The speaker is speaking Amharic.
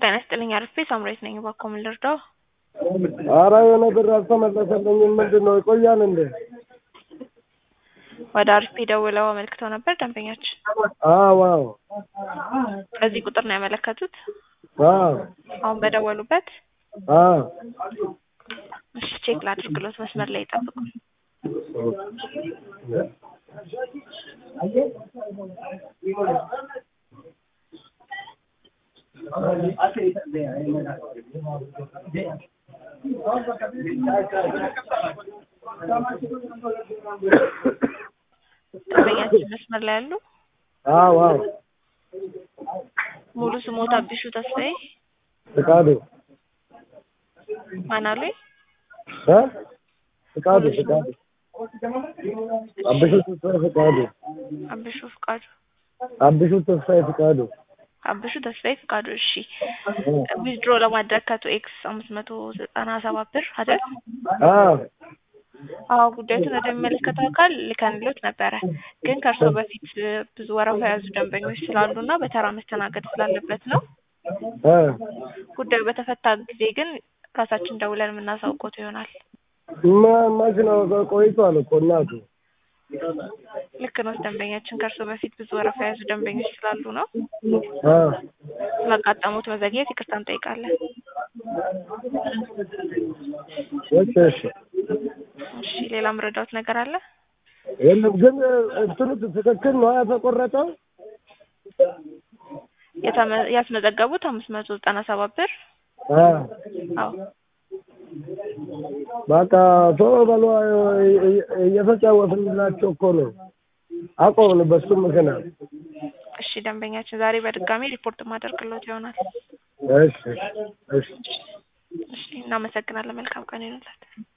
ጤና ይስጥልኝ አርፌ ሳምራዊት ነኝ ባኮ ምን ልርዳው? ኧረ የሆነ ብር አልተመለሰልኝም ምንድነው ይቆያል እንዴ? ወደ አርፌ ደውለው አመልክተው ነበር ደንበኛችን? አዎ በዚህ ቁጥር ነው ያመለከቱት? አዎ አሁን በደወሉበት? አዎ እሺ ቼክ ላድርግሎት መስመር ላይ ይጠብቁ። ደንበኛችን መስመር ላይ አሉ? አዎ ሙሉ ስሞት አብሹ ተስፋዬ ፍቃዱ ማን አሉኝ? ፍቃዱ አብሹ ተስፋዬ ፍቃዱ አብሹ ተስፋዬ ፍቃዱ አብሹ ተስፋዬ ፍቃዱ። እሺ ዊዝድሮ ለማድረግ ከቶ ኤክስ 597 ብር አይደል? አዎ ጉዳዩን ወደሚመለከተው አካል ልከንሎት ነበረ። ግን ከእርሶ በፊት ብዙ ወረፋ የያዙ ደንበኞች ስላሉና በተራ መስተናገድ ስላለበት ነው። ጉዳዩ በተፈታ ጊዜ ግን ራሳችን ደውለን የምናሳውቀው ይሆናል። መች ነው? ቆይቷል እኮ እናቱ። ልክ ነው። ደንበኛችን ከእርሶ በፊት ብዙ ወረፋ የያዙ ደንበኞች ስላሉ ነው። ስላጋጠሙት መዘግየት ይቅርታ እንጠይቃለን። እሺ ሌላ ምረዳውት ነገር አለ? የለም ግን እንትኑ ትክክል ነው ያተቆረጠው? ያስመዘገቡት 597 ብር? አዎ በቃ ቶሎ በሉ እየተጫወትንላቸው እኮ ነው። አቆምን በሱ ምክንያት። እሺ ደንበኛችን ዛሬ በድጋሚ ሪፖርት ማድረግሎት ይሆናል። እሺ እናመሰግናለን። መልካም ቀን ይሁንልዎት።